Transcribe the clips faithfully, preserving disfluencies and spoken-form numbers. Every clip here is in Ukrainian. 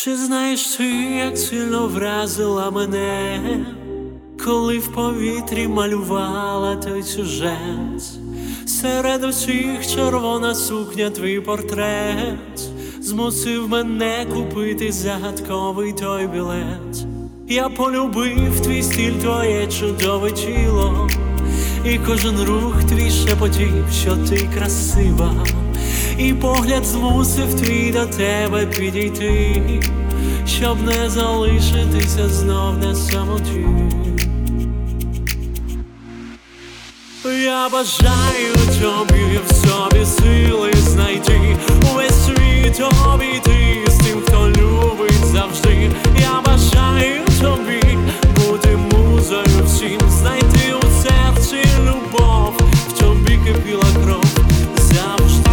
Чи знаєш ти, як сильно вразила мене, коли в повітрі малювала той сюжет? Серед усіх червона сукня, твій портрет змусив мене купити загадковий той білет. Я полюбив твій стиль, твоє чудове тіло, і кожен рух твій шепотів, що ти красива. І погляд змусив твій до тебе підійти, щоб не залишитися знов на самоті. Я бажаю тобі в собі сили знайти, увесь світ обійти з тим, хто любить завжди. Я бажаю тобі бути музою всім, знайти у серці любов, в тобі кипіла кров завжди.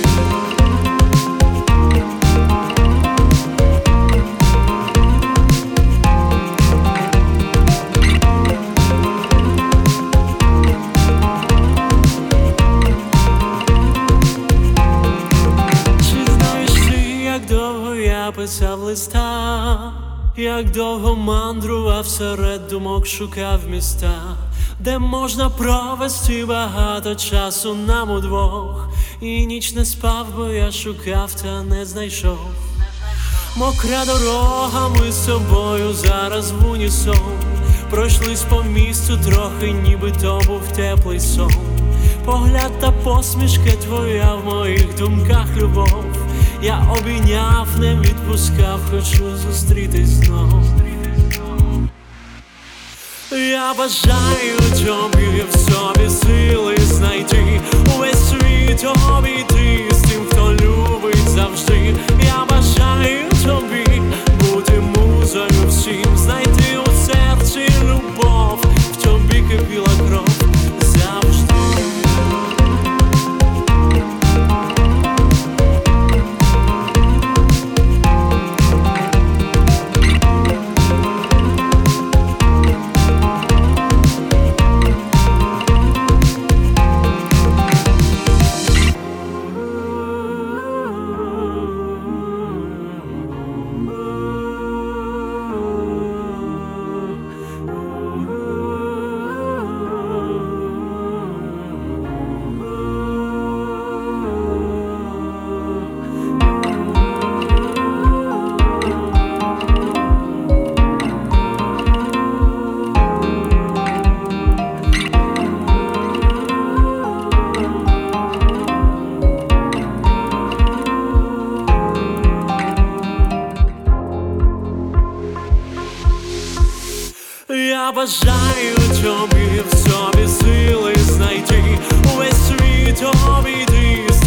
Я писав листа, як довго мандрував серед думок, шукав міста, де можна провести багато часу нам удвох. І ніч не спав, бо я шукав та не знайшов. Мокра дорога, ми з тобою зараз в унісон пройшлись по місту трохи, ніби то був теплий сон. Погляд та посмішка твоя в моїх думках любов. Я обійняв, не відпускав, хочу зустрітись знов. Я бажаю тобі в собі сили знайти, увесь світ обійти з тим, хто любить завжди. Я бажаю тобі бути музою всім, знайти у серці любов, в тобі кипіла кров завжди. Я бажаю тобі в собі сили знайти, увесь світ обійти.